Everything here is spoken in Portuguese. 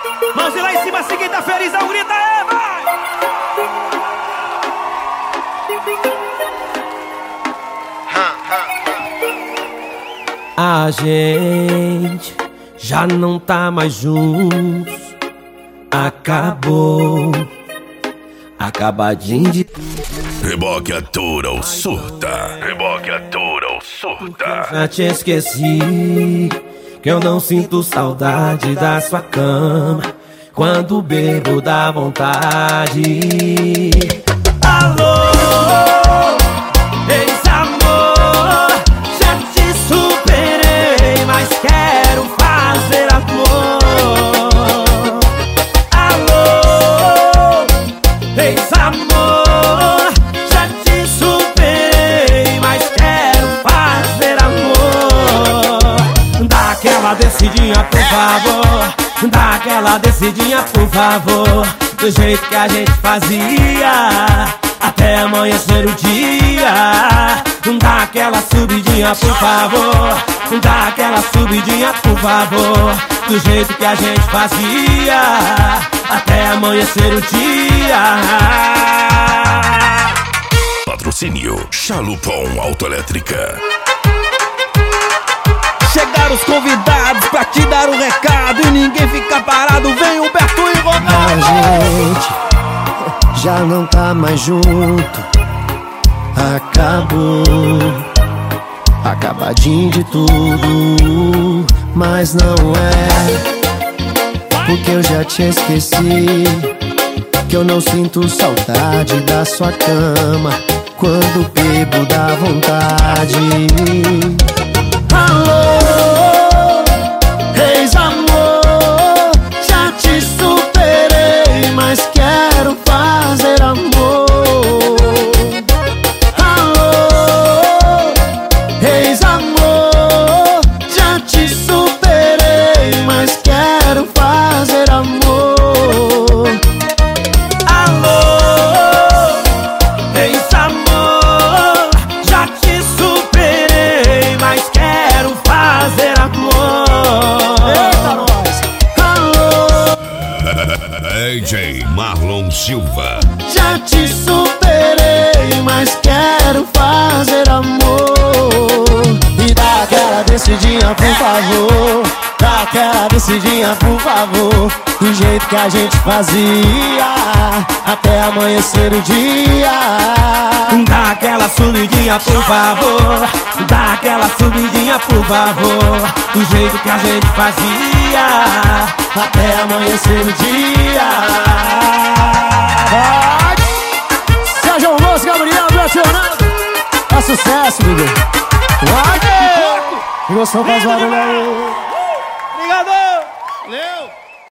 Mãozinha lá em cima, assim quem tá felizão, grita aí, vai! A gente já não tá mais juntos. Acabou, acabadinho de... Reboque atura ou surta. Reboque atura ou surta. Já te esqueci, que eu não sinto saudade da sua cama. Quando bebo dá vontade. Alô, ex-amor, já te superei, mas quero fazer amor. Alô, ex-amor, já te superei, mas quero fazer amor. Dá aquela descidinha, por favor. Dá aquela descidinha, por favor. Do jeito que a gente fazia, até amanhecer o dia. Dá aquela subidinha, por favor. Dá aquela subidinha, por favor. Do jeito que a gente fazia, até amanhecer o dia. Patrocínio Chalupão Autoelétrica. Chegaram os convidados pra te dar um recado e ninguém fica parado, vem Humberto e Ronaldo. A gente já não tá mais junto. Acabou, acabadinho de tudo. Mas não é, porque eu já te esqueci, que eu não sinto saudade da sua cama. Quando bebo dá vontade. Alô, ex-amor, já te superei, mas quero fazer amor. Alô, ex-amor, já te superei, mas quero fazer amor. Alô, ex-amor, já te superei, mas quero fazer amor. Eita, nós! Alô, DJ Marlon Silva. já te superei, mas quero fazer amor. E dá aquela descidinha, por favor. Dá aquela descidinha, por favor. Do jeito que a gente fazia, até amanhecer o dia. Dá aquela subidinha, por favor. Dá aquela subidinha, por favor. Do jeito que a gente fazia, Até amanhecer o dia. vai! Sérgio Almoço, Gabriel, Fernando. É sucesso, Miguel. Vai! Emoção faz barulho aí. Obrigado! Valeu!